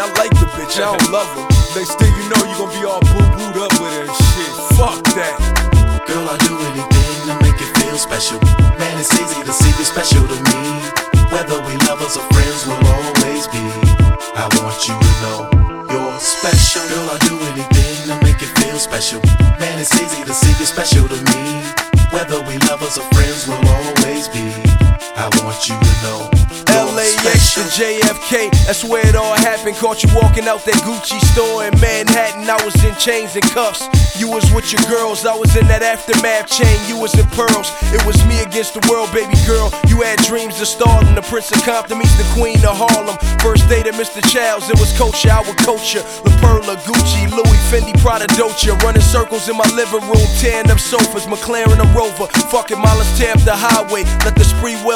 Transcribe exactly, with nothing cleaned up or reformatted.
I like the bitch, I don't love her. Next thing you know, you gon' be all boo-booed up with her and shit. Fuck that. Girl, I'll do anything to make it feel special. Man, it's easy to see you special to me. Whether we lovers or friends, we'll always be. I want you to know you're special. Girl, I'll do anything to make it feel special. Man, it's easy to see you special to me. Whether we lovers or friends, we'll always be. I want you to know L A X to J F K, that's where it all happened. Caught you walking out that Gucci store in Manhattan. I was in chains and cuffs. You was with your girls, I was in that aftermath chain. You was in pearls, it was me against the world, baby girl. You had dreams of stardom. The Prince of Compton meets the Queen of Harlem. First date at Mister Childs, it was culture, I would coach ya. La Perla, Gucci, Louis, Fendi, Prada, Dolce. Running circles in my living room, tearing up sofas, McLaren, a Rover. Fuck it, ma, let's tear up the highway. Let the spree well